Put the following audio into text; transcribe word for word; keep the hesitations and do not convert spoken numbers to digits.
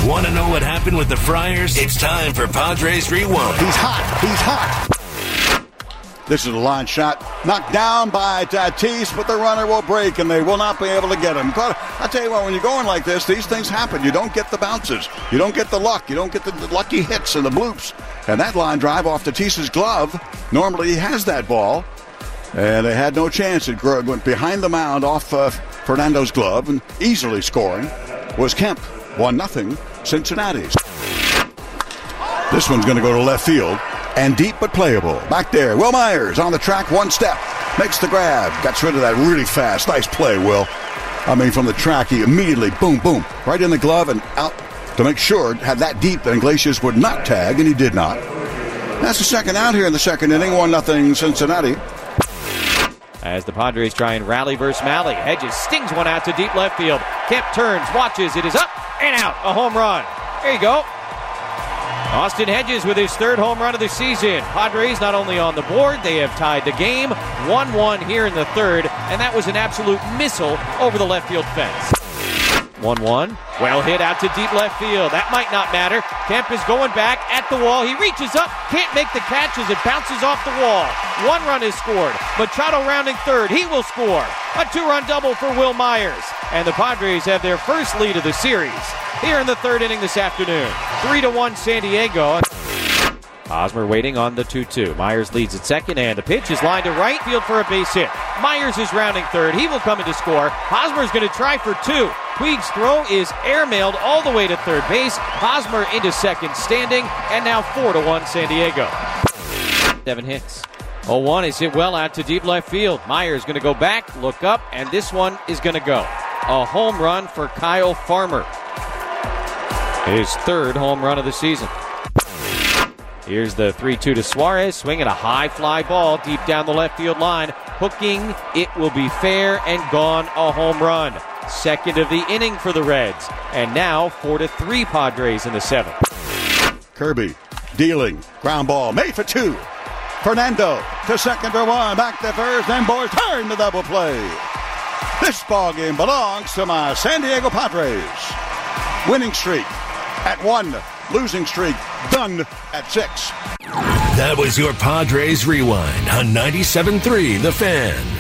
Want to know what happened with the Friars? It's time for Padres Rewind. He's hot. He's hot. This is a line shot. Knocked down by Tatis, but the runner will break, and they will not be able to get him. I tell you what, when you're going like this, these things happen. You don't get the bounces. You don't get the luck. You don't get the, the lucky hits and the bloops. And that line drive off Tatis's glove, normally he has that ball, and they had no chance. It went behind the mound off uh, Fernando's glove, and easily scoring was Kemp. one nothing Cincinnati. This one's going to go to left field. And deep but playable. Back there, Will Myers on the track, one step. Makes the grab. Gets rid of that really fast. Nice play, Will. I mean, from the track, he immediately, boom, boom, right in the glove and out to make sure, had that deep that Iglesias would not tag, and he did not. That's the second out here in the second inning, one nothing Cincinnati. As the Padres try and rally versus Malley. Hedges stings one out to deep left field. Kemp turns, watches, it is up and out. A home run. There you go. Austin Hedges with his third home run of the season. Padres not only on the board, they have tied the game. one one here in the third, and that was an absolute missile over the left field fence. one one. Well hit out to deep left field. That might not matter. Kemp is going back at the wall. He reaches up, can't make the catch as it bounces off the wall. One run is scored. Machado rounding third. He will score. A two-run double for Will Myers. And the Padres have their first lead of the series here in the third inning this afternoon. three to one San Diego. Hosmer waiting on the two two. Myers leads at second, and the pitch is lined to right field for a base hit. Myers is rounding third. He will come in to score. Hosmer's going to try for two. Puig's throw is airmailed all the way to third base. Hosmer into second standing, and now four to one San Diego. Seven hits. oh one is hit well out to deep left field. Myers going to go back, look up, and this one is going to go. A home run for Kyle Farmer. His third home run of the season. Here's the three two to Suarez, swinging a high fly ball deep down the left field line. Hooking, it will be fair and gone, a home run. Second of the inning for the Reds. And now four to three Padres in the seventh. Kirby dealing, ground ball, made for two. Fernando to second for one, back to first, then boys turn the double play. This ball game belongs to my San Diego Padres. Winning streak at one. Losing streak done at six. That was your Padres Rewind on ninety-seven point three The Fan.